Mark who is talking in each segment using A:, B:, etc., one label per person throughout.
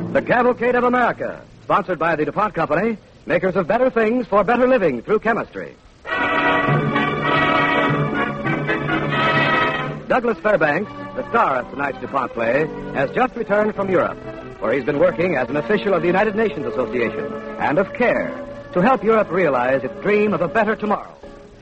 A: The Cavalcade of America, sponsored by the DuPont Company, makers of better things for better living through chemistry. Douglas Fairbanks, the star of tonight's DuPont play, has just returned from Europe, where he's been working as an official of the United Nations Association and of CARE to help Europe realize its dream of a better tomorrow.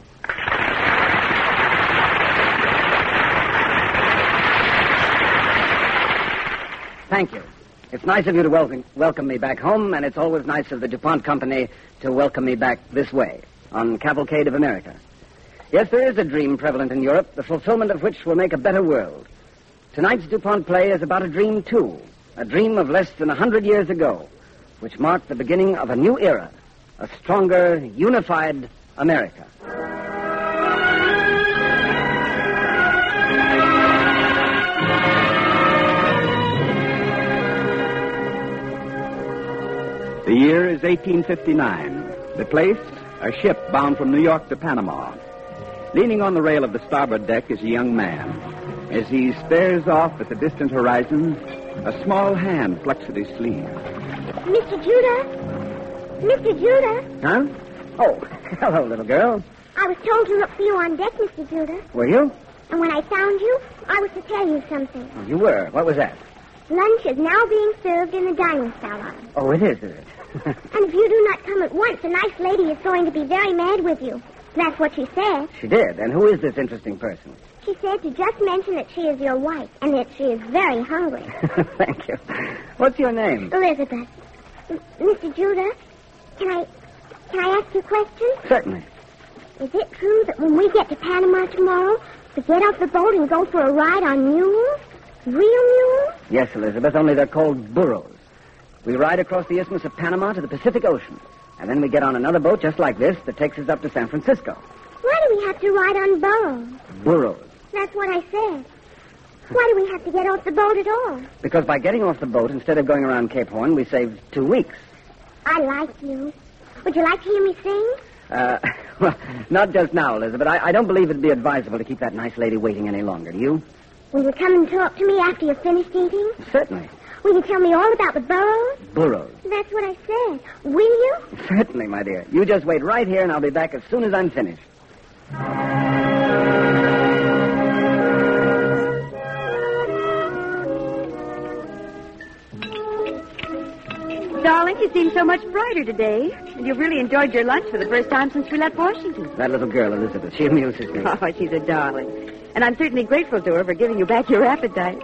B: Thank you. It's nice of you to welcome me back home, and it's always nice of the DuPont Company to welcome me back this way, on Cavalcade of America. Yes, there is a dream prevalent in Europe, the fulfillment of which will make a better world. Tonight's DuPont play is about a dream, too. A dream of less than 100 years ago, which marked the beginning of a new era, a stronger, unified America.
C: The year is 1859. The place, a ship bound from New York to Panama. Leaning on the rail of the starboard deck is a young man. As he stares off at the distant horizon, a small hand plucks at his sleeve.
D: Mr. Judah? Mr. Judah?
B: Huh? Oh, hello, little girl.
D: I was told to look for you on deck, Mr. Judah.
B: Were you?
D: And when I found you, I was to tell you something.
B: Oh, you were. What was that?
D: Lunch is now being served in the dining salon.
B: Oh, it is it?
D: And if you do not come at once, a nice lady is going to be very mad with you. That's what she said.
B: She did. And who is this interesting person?
D: She said to just mention that she is your wife and that she is very hungry.
B: Thank you. What's your name?
D: Elizabeth. Mr. Judah, can I ask you a question?
B: Certainly.
D: Is it true that when we get to Panama tomorrow, we get off the boat and go for a ride on mules? Real mules?
B: Yes, Elizabeth, only they're called burros. We ride across the Isthmus of Panama to the Pacific Ocean, and then we get on another boat just like this that takes us up to San Francisco.
D: Why do we have to ride on burros?
B: Burros.
D: That's what I said. Why do we have to get off the boat at all?
B: Because by getting off the boat, instead of going around Cape Horn, we saved 2 weeks.
D: I like you. Would you like to hear me sing?
B: Well, not just now, Elizabeth. I don't believe it'd be advisable to keep that nice lady waiting any longer. Do you?
D: Will you come and talk to me after you've finished eating?
B: Certainly.
D: Will you tell me all about the burros?
B: Burros.
D: That's what I said. Will you?
B: Certainly, my dear. You just wait right here, and I'll be back as soon as I'm finished.
E: Darling, you seem so much brighter today. And you've really enjoyed your lunch for the first time since we left Washington.
B: That little girl, Elizabeth, she amuses me.
E: Oh, she's a darling. And I'm certainly grateful to her for giving you back your appetite.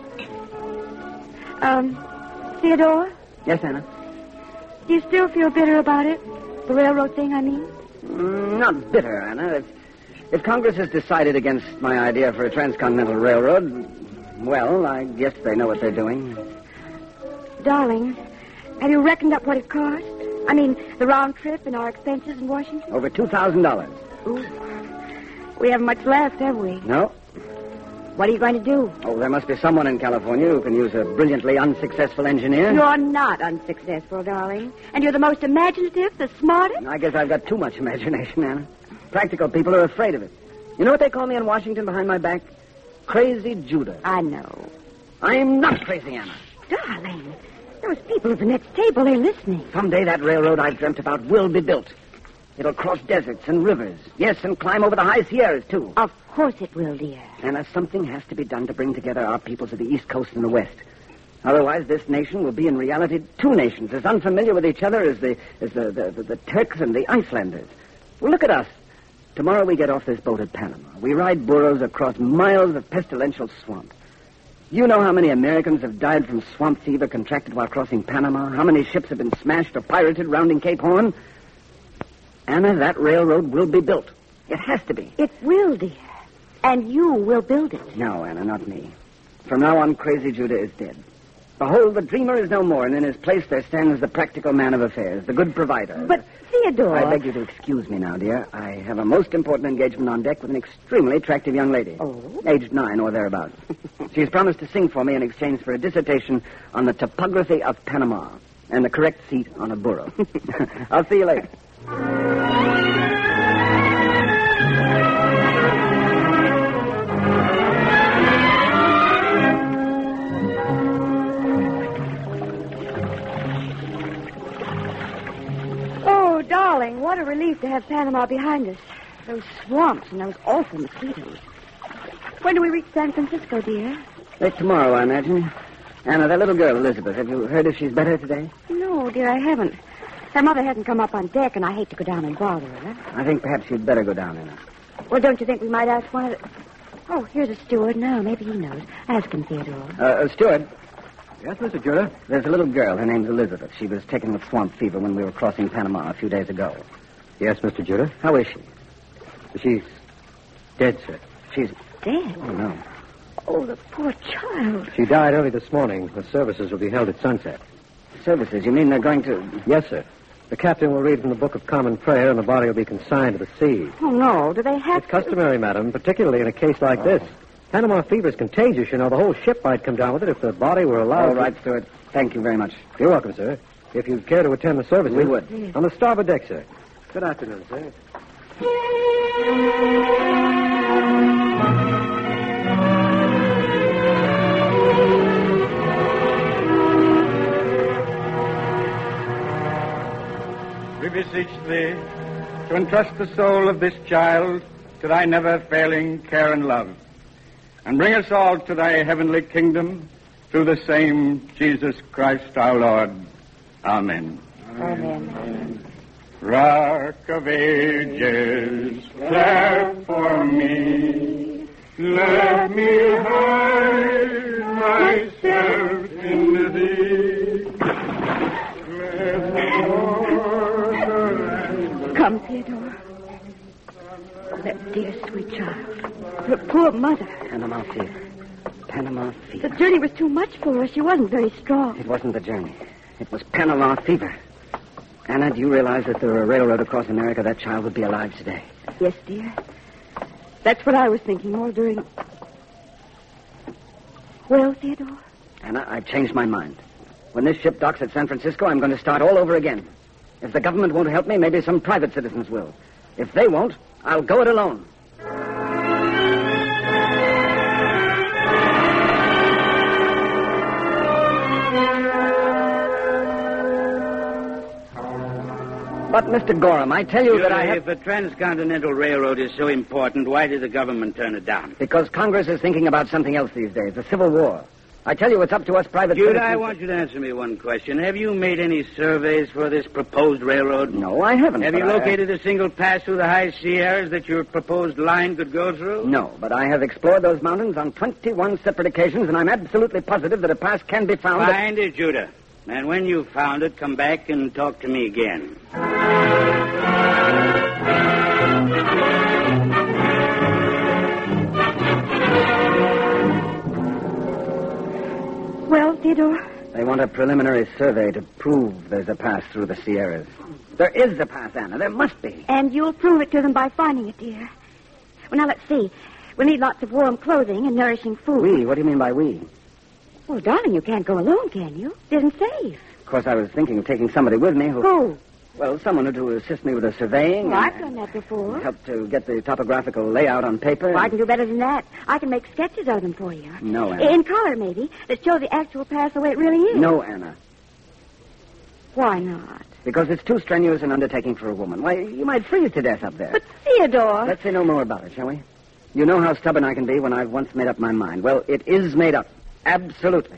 E: Theodore?
B: Yes, Anna?
E: Do you still feel bitter about it? The railroad thing, I mean?
B: Not bitter, Anna. If Congress has decided against my idea for a transcontinental railroad, well, I guess they know what they're doing.
E: Darling, have you reckoned up what it cost? I mean, the round trip and our expenses in Washington?
B: Over $2,000.
E: Ooh. We haven't much left, have we?
B: No.
E: What are you going to do?
B: Oh, there must be someone in California who can use a brilliantly unsuccessful engineer.
E: You're not unsuccessful, darling. And you're the most imaginative, the smartest.
B: I guess I've got too much imagination, Anna. Practical people are afraid of it. You know what they call me in Washington behind my back? Crazy Judah.
E: I know.
B: I'm not crazy, Anna.
E: Darling, those people at the next table, they're listening.
B: Someday that railroad I've dreamt about will be built. It'll cross deserts and rivers. Yes, and climb over the high Sierras, too.
E: Of course it will, dear.
B: Anna, something has to be done to bring together our peoples of the East Coast and the West. Otherwise, this nation will be in reality 2 nations, as unfamiliar with each other as the Turks and the Icelanders. Well, look at us. Tomorrow we get off this boat at Panama. We ride burros across miles of pestilential swamp. You know how many Americans have died from swamp fever contracted while crossing Panama? How many ships have been smashed or pirated rounding Cape Horn? Anna, that railroad will be built. It has to be.
E: It will, dear. And you will build it.
B: No, Anna, not me. From now on, Crazy Judah is dead. Behold, the dreamer is no more, and in his place there stands the practical man of affairs, the good provider.
E: But, Theodore...
B: I beg you to excuse me now, dear. I have a most important engagement on deck with an extremely attractive young lady.
E: Oh?
B: Aged 9 or thereabouts. She's promised to sing for me in exchange for a dissertation on the topography of Panama and the correct seat on a burro. I'll see you later.
E: relief to have Panama behind us. Those swamps and those awful mosquitoes. When do we reach San Francisco, dear?
B: Late tomorrow, I imagine. Anna, that little girl, Elizabeth, have you heard if she's better today?
E: No, dear, I haven't. Her mother hasn't come up on deck, and I hate to go down and bother her.
B: I think perhaps you'd better go down, Anna.
E: Well, don't you think we might ask one of the... Oh, here's a steward now. Maybe he knows. Ask him, Theodore.
B: Steward,
A: Yes, Mr. Judah?
B: there's a little girl. Her name's Elizabeth. She was taken with swamp fever when we were crossing Panama a few days ago.
A: Yes, Mr. Judah?
B: How is she?
A: She's dead, sir.
B: She's...
E: Dead?
B: Oh, no.
E: Oh, the poor child.
A: She died early this morning. The services will be held at sunset.
B: Services? You mean they're going to...
A: Yes, sir. The captain will read from the Book of Common Prayer, and the body will be consigned to the sea.
E: Oh, no. Do they have
A: It's customary, madam, particularly in a case like this. Panama fever is contagious. You know, the whole ship might come down with it if the body were allowed.
B: All right, Steward. Thank you very much.
A: You're welcome, sir. If you'd care to attend the services...
B: We would.
A: On the starboard deck, sir. Good afternoon, sir.
F: We beseech thee to entrust the soul of this child to thy never-failing care and love, and bring us all to thy heavenly kingdom through the same Jesus Christ our Lord. Amen.
E: Amen.
F: Rock of ages, flare for me. Let me hide myself in thee. Let me
E: Come, Theodore. That dear, sweet child. Her poor mother.
B: Panama fever. Panama
E: The
B: fever.
E: journey was too much for her. She wasn't very strong.
B: It wasn't the journey. It was Panama fever. Anna, do you realize that if there were a railroad across America, that child would be alive today?
E: Yes, dear. That's what I was thinking all during... Well, Theodore?
B: Anna, I've changed my mind. When this ship docks at San Francisco, I'm going to start all over again. If the government won't help me, maybe some private citizens will. If they won't, I'll go it alone. But, Mr. Gorham, I tell you that I have...
C: If a transcontinental railroad is so important, why did the government turn it down?
B: Because Congress is thinking about something else these days, the Civil War. I tell you, it's up to us private
C: Judah,
B: citizens...
C: I want you to answer me one question. Have you made any surveys for this proposed railroad?
B: No, I haven't.
C: Have
B: but
C: you located a single pass through the high Sierras that your proposed line could go through?
B: No, but I have explored those mountains on 21 separate occasions, and I'm absolutely positive that a pass can be found...
C: Find it, Judah. And when you've found it, come back and talk to me again.
E: Well, Theodore?
B: They want a preliminary survey to prove there's a pass through the Sierras. There is a pass, Anna. There must be.
E: And you'll prove it to them by finding it, dear. Well, now, let's see. We'll need lots of warm clothing and nourishing food.
B: We? What do you mean by we?
E: Well, darling, you can't go alone, can you? It isn't safe.
B: Of course, I was thinking of taking somebody with me who...
E: Who?
B: Well, someone to assist me with the surveying.
E: Well,
B: and
E: I've done that before.
B: help to get the topographical layout on paper.
E: Well, I can do better than that. I can make sketches of them for you.
B: No, Anna.
E: In color, maybe, that show the actual pass the way it really is.
B: No, Anna.
E: Why not?
B: Because it's too strenuous an undertaking for a woman. Why, you might freeze to death up there.
E: But, Theodore...
B: Let's say no more about it, shall we? You know how stubborn I can be when I've once made up my mind. Well, it is made up. Absolutely.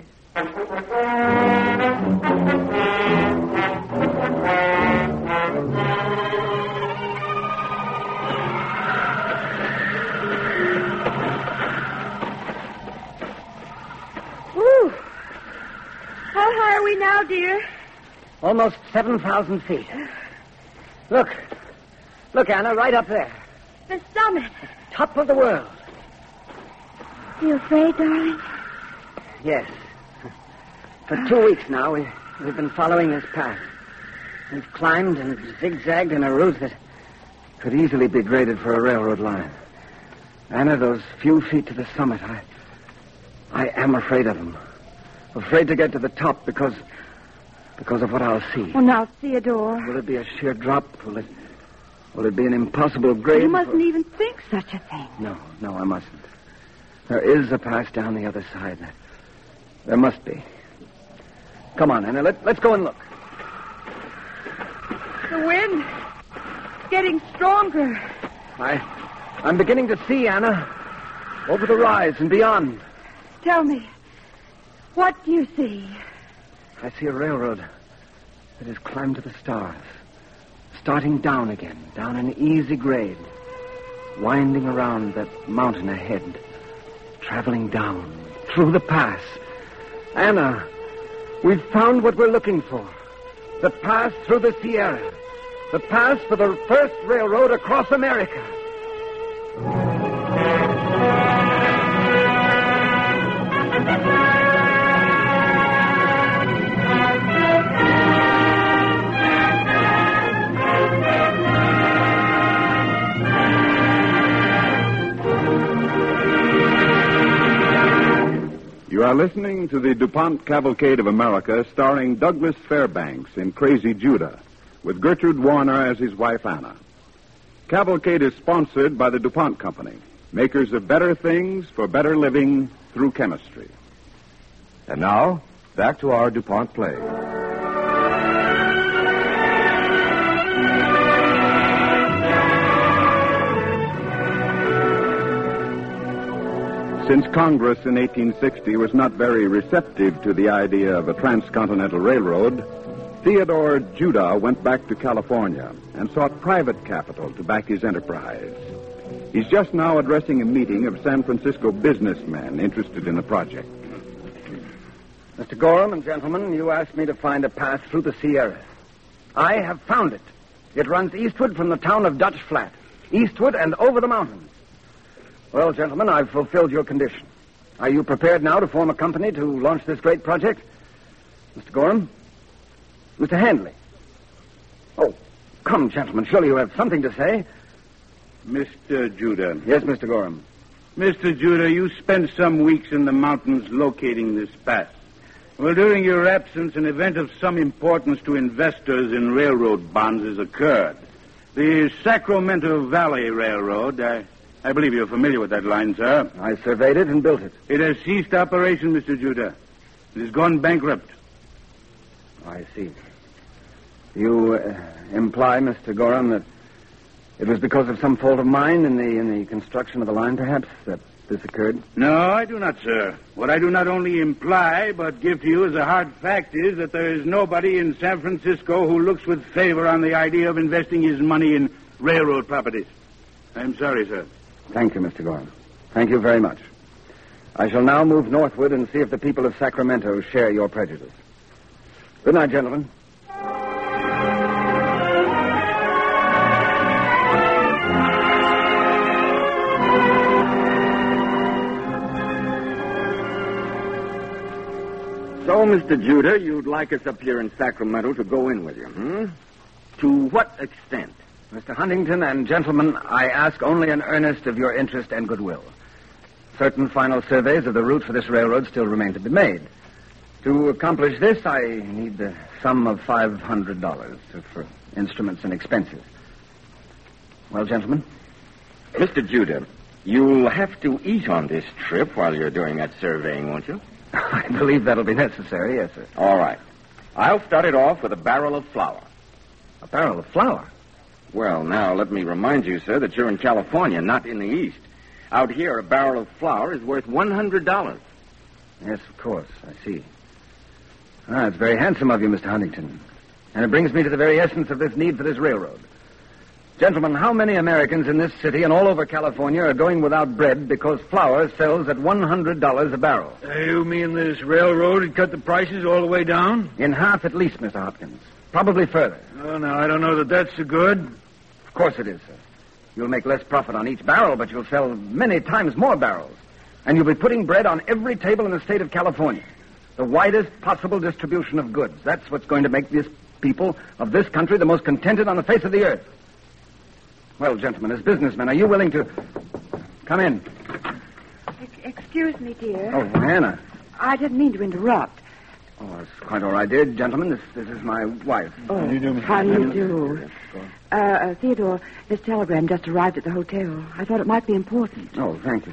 E: Whew. How high are we now, dear?
B: Almost 7,000 feet. Look. Look, Anna, right up there.
E: The summit.
B: Top of the world.
E: You afraid, darling?
B: Yes. For 2 weeks now, we've been following this path. We've climbed and zigzagged in a route that could easily be graded for a railroad line. Anna, those few feet to the summit, I am afraid of them. Afraid to get to the top because of what I'll see.
E: Well, now, Theodore...
B: Will it be a sheer drop? Will it be an impossible grade?
E: You mustn't even think such a thing.
B: No, I mustn't. There is a pass down the other side. There must be. Come on, Anna. Let's go and look.
E: The wind. It's getting stronger.
B: I'm beginning to see, Anna. Over the rise and beyond.
E: Tell me, what do you see?
B: I see a railroad that has climbed to the stars. Starting down again, down an easy grade. Winding around that mountain ahead. Traveling down, through the pass. Anna, we've found what we're looking for. The pass through the Sierra. The pass for the first railroad across America.
G: You are listening to the DuPont Cavalcade of America, starring Douglas Fairbanks in Crazy Judah, with Gertrude Warner as his wife, Anna. Cavalcade is sponsored by the DuPont Company, makers of better things for better living through chemistry.
A: And now, back to our DuPont play.
G: Since Congress in 1860 was not very receptive to the idea of a transcontinental railroad, Theodore Judah went back to California and sought private capital to back his enterprise. He's just now addressing a meeting of San Francisco businessmen interested in the project.
B: Mr. Gorham and gentlemen, you asked me to find a path through the Sierra. I have found it. It runs eastward from the town of Dutch Flat, eastward and over the mountains. Well, gentlemen, I've fulfilled your condition. Are you prepared now to form a company to launch this great project? Mr. Gorham? Mr. Handley? Oh, come, gentlemen. Surely you have something to say.
F: Mr. Judah.
B: Yes, Mr. Gorham.
F: Mr. Judah, you spent some weeks in the mountains locating this pass. Well, during your absence, an event of some importance to investors in railroad bonds has occurred. The Sacramento Valley Railroad, I believe you're familiar with that line, sir.
B: I surveyed it and built it.
F: It has ceased operation, Mr. Judah. It has gone bankrupt.
B: I see. You imply, Mr. Gorham, that it was because of some fault of mine in the construction of the line, perhaps, that this occurred?
F: No, I do not, sir. What I do not only imply, but give to you as a hard fact is that there is nobody in San Francisco who looks with favor on the idea of investing his money in railroad properties. I'm sorry, sir.
B: Thank you, Mr. Gorham. Thank you very much. I shall now move northward and see if the people of Sacramento share your prejudice. Good night, gentlemen.
C: So, Mr. Judah, you'd like us up here in Sacramento to go in with you, hmm? To what extent?
B: Mr. Huntington and gentlemen, I ask only an earnest of your interest and goodwill. Certain final surveys of the route for this railroad still remain to be made. To accomplish this, I need the sum of $500 for instruments and expenses. Well, gentlemen?
C: Mr. Judah, you'll have to eat on this trip while you're doing that surveying, won't you?
B: I believe that'll be necessary, yes, sir.
C: All right. I'll start it off with a barrel of flour.
B: A barrel of flour?
C: Well, now, let me remind you, sir, that you're in California, not in the East. Out here, a barrel of flour is worth $100.
B: Yes, of course. I see. It's very handsome of you, Mr. Huntington. And it brings me to the very essence of this need for this railroad. Gentlemen, how many Americans in this city and all over California are going without bread because flour sells at $100 a barrel?
H: You mean this railroad had cut the prices all the way down?
B: In half at least, Mr. Hopkins. Probably further.
H: Oh, no, I don't know that that's so good.
B: Of course it is, sir. You'll make less profit on each barrel, but you'll sell many times more barrels. And you'll be putting bread on every table in the state of California. The widest possible distribution of goods. That's what's going to make these people of this country the most contented on the face of the earth. Well, gentlemen, as businessmen, are you willing to... Come in.
E: Excuse me, dear.
B: Oh, Hannah.
E: I didn't mean to interrupt.
B: Oh, it's quite all right, dear. Gentlemen, this is my wife.
E: Oh,
H: How do you do, Mr.
E: How do you
H: Huntington?
E: do? Theodore, this telegram just arrived at the hotel. I thought it might be important.
B: Oh, thank you,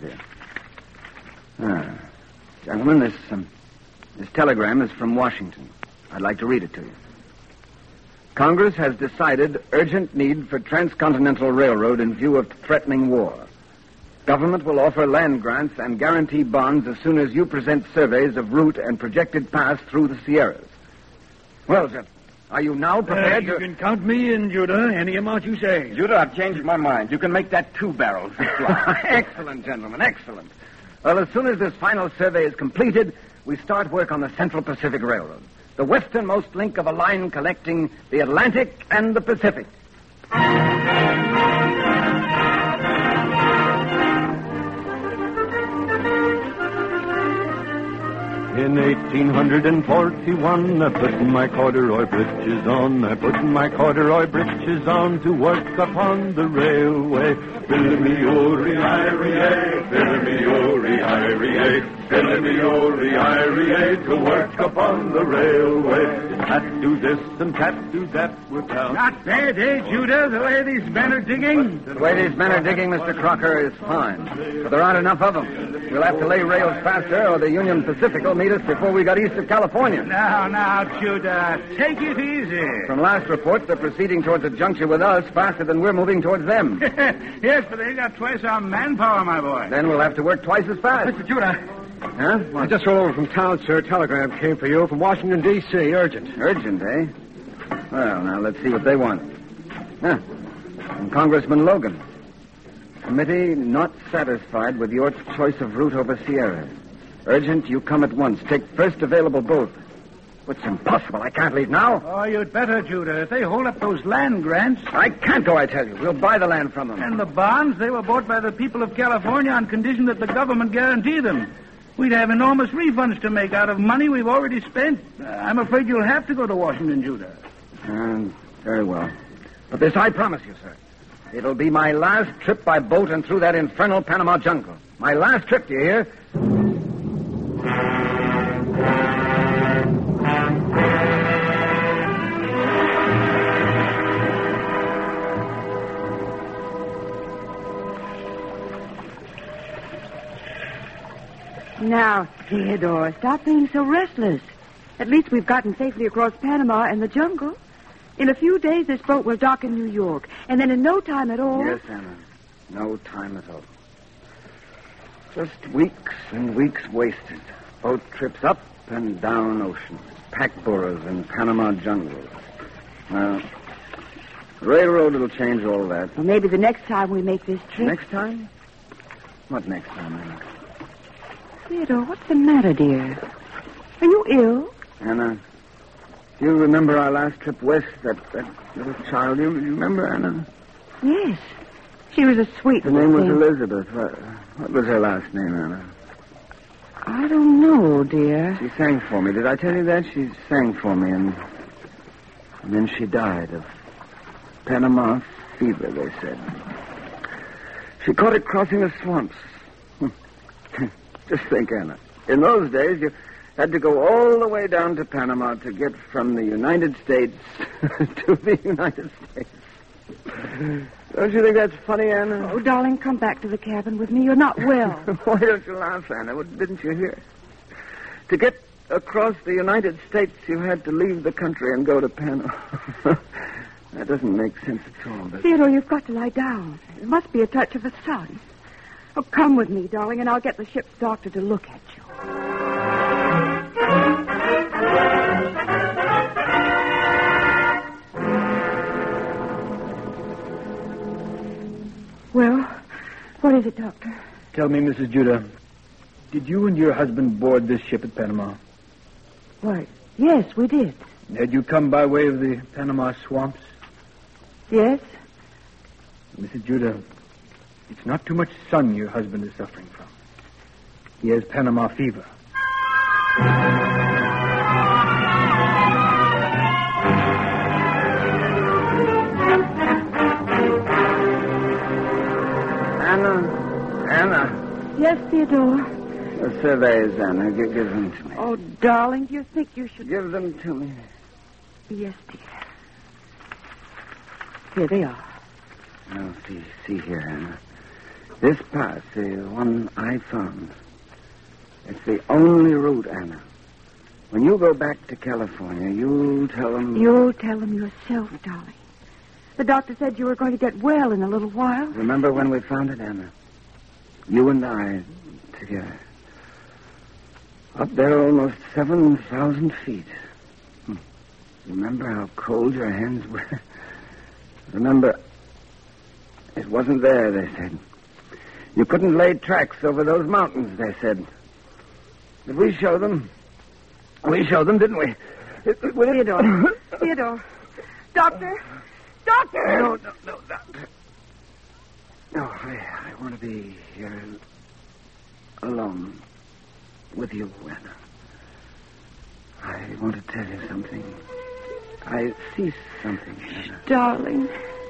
B: dear. Gentlemen, this telegram is from Washington. I'd like to read it to you. Congress has decided urgent need for transcontinental railroad in view of threatening war. Government will offer land grants and guarantee bonds as soon as you present surveys of route and projected path through the Sierras. Well, Jeff, are you now prepared
H: You
B: to...
H: can count me in, Judah. Any amount you say.
C: Judah, I've changed my mind. You can make that 2 barrels fly.
B: Excellent, gentlemen, excellent. Well, as soon as this final survey is completed, we start work on the Central Pacific Railroad, the westernmost link of a line connecting the Atlantic and the Pacific.
I: In 1841, I put my corduroy breeches on. I put my corduroy breeches on to work upon the railway. Billy-me-o-re-I-re-A, billy-me-o-re-I-re-A, billy-me-o-re-I-re-A, to work upon the railway. Cat do this and cat do that, we're bound.
H: Not bad, eh, Judah, the way these men are digging?
B: The way these men are digging, Mr. Crocker, is fine. But there aren't enough of them. We'll have to lay rails faster, or the Union Pacific will meet us before we got east of California.
H: Now, Judah, take it easy.
B: From last reports, they're proceeding towards a juncture with us faster than we're moving towards them.
H: Yes, but they got twice our manpower, my boy.
B: Then we'll have to work twice as fast.
A: Mr. Judah.
B: Huh? What?
A: I just rolled over from town, sir. Telegram came for you from Washington, D.C. Urgent.
B: Urgent, eh? Well, now, let's see what they want. Huh. From Congressman Logan. Committee not satisfied with your choice of route over Sierra. Urgent, you come at once. Take first available boat. It's impossible. I can't leave now.
H: Oh, you'd better, Judah. If they hold up those land grants...
B: I can't go, I tell you. We'll buy the land from them.
H: And the bonds, they were bought by the people of California on condition that the government guarantee them. We'd have enormous refunds to make out of money we've already spent. I'm afraid you'll have to go to Washington, Judah.
B: Very well. But this I promise you, sir. It'll be my last trip by boat and through that infernal Panama jungle. My last trip, do you hear?
E: Now, Theodore, stop being so restless. At least we've gotten safely across Panama and the jungle. In a few days, this boat will dock in New York. And then in no time at all...
B: Yes, Anna. No time at all. Just weeks and weeks wasted. Boat trips up and down oceans. Pack burros in Panama jungles. Well, railroad will change all that.
E: Well, maybe the next time we make this trip...
B: Next time? What next time, Anna?
E: Theodore, what's the matter, dear? Are you ill?
B: Anna, do you remember our last trip west? That little child, you remember, Anna?
E: Yes. She was a sweet
B: Her
E: little
B: name was
E: thing.
B: Elizabeth. What was her last name, Anna?
E: I don't know, dear.
B: She sang for me. Did I tell you that? She sang for me, and then she died of Panama fever, they said. She caught it crossing the swamps. Just think, Anna. In those days, you had to go all the way down to Panama to get from the United States to the United States. Don't you think that's funny, Anna?
E: Oh, darling, come back to the cabin with me. You're not well.
B: Why don't you laugh, Anna? What didn't you hear? To get across the United States, you had to leave the country and go to Panama. That doesn't make sense at all, does it?
E: Theodore, you've got to lie down. It must be a touch of the sun. Oh, come with me, darling, and I'll get the ship's doctor to look at you. Well, what is it, Doctor?
H: Tell me, Mrs. Judah, did you and your husband board this ship at Panama?
E: Why, yes, we did.
H: Had you come by way of the Panama swamps?
E: Yes?
H: Mrs. Judah, it's not too much sun your husband is suffering from. He has Panama fever.
B: Anna.
E: Yes, Theodore.
B: The surveys, Anna. Give them to me.
E: Oh, darling, do you think you should...
B: Give them to me.
E: Yes, dear. Here they are.
B: Oh, see here, Anna. This path, the one I found, it's the only route, Anna. When you go back to California, you'll tell them...
E: You'll tell them yourself, darling. The doctor said you were going to get well in a little while.
B: Remember when we found it, Anna? You and I together. Up there almost 7,000 feet. Remember how cold your hands were? Remember, it wasn't there, they said. You couldn't lay tracks over those mountains, they said. Did we show them? We showed them, didn't we?
E: Theodore. Theodore. Doctor. Doctor!
B: No, doctor. No, I want to be here alone with you, Anna. I want to tell you something. I see something, Anna.
E: Darling.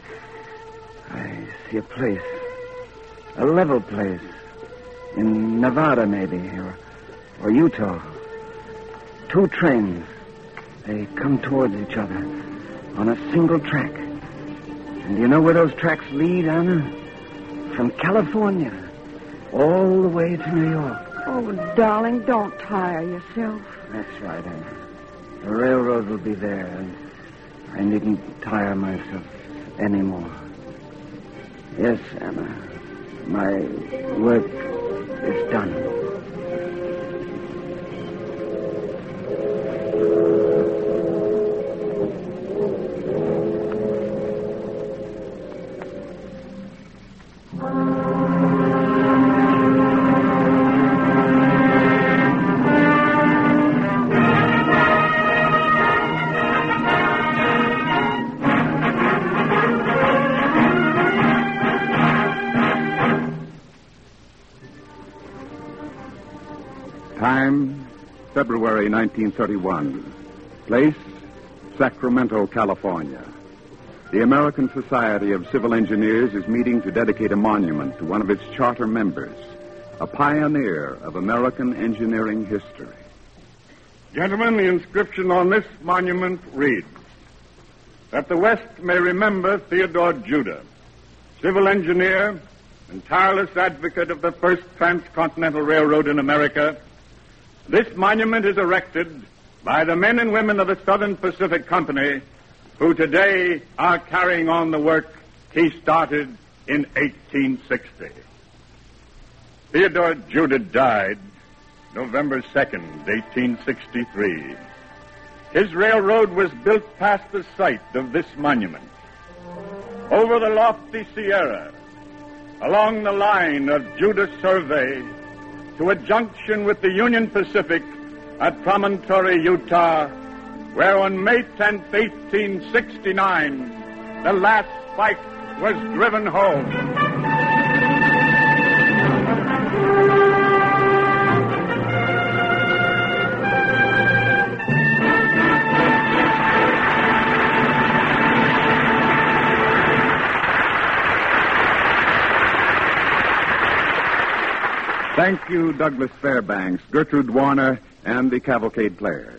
B: I see a place. A level place. In Nevada, maybe, or Utah. 2 trains. They come towards each other on a single track. And you know where those tracks lead, Anna? From California all the way to New York.
E: Oh, darling, don't tire yourself.
B: That's right, Anna. The railroad will be there, and I needn't tire myself anymore. Yes, Anna. My work is done.
G: Time, February 1931. Place, Sacramento, California. The American Society of Civil Engineers is meeting to dedicate a monument to one of its charter members, a pioneer of American engineering history.
F: Gentlemen, the inscription on this monument reads, that the West may remember Theodore Judah, civil engineer and tireless advocate of the first transcontinental railroad in America. This monument is erected by the men and women of the Southern Pacific Company who today are carrying on the work he started in 1860. Theodore Judah died November 2nd, 1863. His railroad was built past the site of this monument. Over the lofty Sierra, along the line of Judah Survey, to a junction with the Union Pacific at Promontory, Utah, where on May 10th, 1869, the last spike was driven home.
G: Thank you, Douglas Fairbanks, Gertrude Warner, and the Cavalcade Players.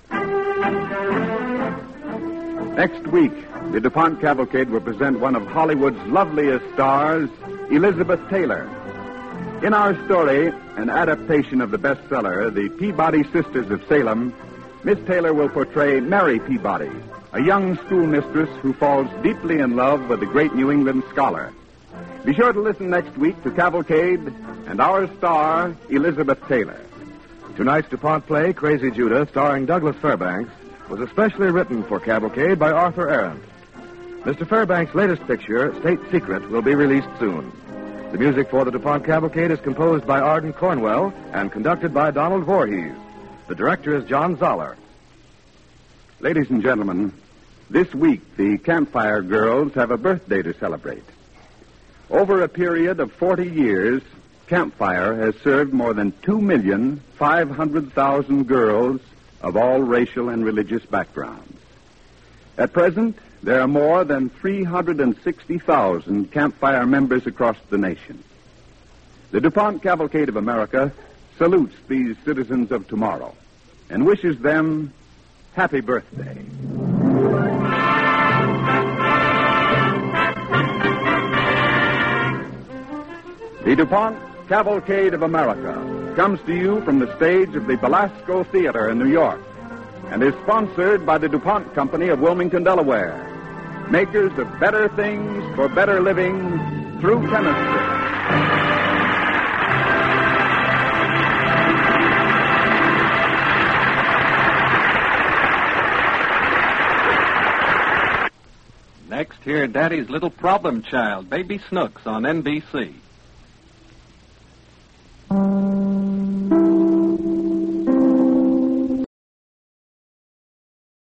G: Next week, the DuPont Cavalcade will present one of Hollywood's loveliest stars, Elizabeth Taylor. In our story, an adaptation of the bestseller, The Peabody Sisters of Salem, Miss Taylor will portray Mary Peabody, a young schoolmistress who falls deeply in love with a great New England scholar. Be sure to listen next week to Cavalcade and our star, Elizabeth Taylor.
A: Tonight's DuPont play, Crazy Judah, starring Douglas Fairbanks, was especially written for Cavalcade by Arthur Arendt. Mr. Fairbanks' latest picture, State Secret, will be released soon. The music for the DuPont Cavalcade is composed by Arden Cornwell and conducted by Donald Voorhees. The director is John Zoller.
G: Ladies and gentlemen, this week the Campfire Girls have a birthday to celebrate. Over a period of 40 years, Campfire has served more than 2,500,000 girls of all racial and religious backgrounds. At present, there are more than 360,000 Campfire members across the nation. The DuPont Cavalcade of America salutes these citizens of tomorrow and wishes them happy birthday. The DuPont Cavalcade of America comes to you from the stage of the Belasco Theater in New York. and is sponsored by the DuPont Company of Wilmington, Delaware, makers of better things for better living through chemistry.
J: Next, hear Daddy's Little Problem Child, Baby Snooks, on NBC.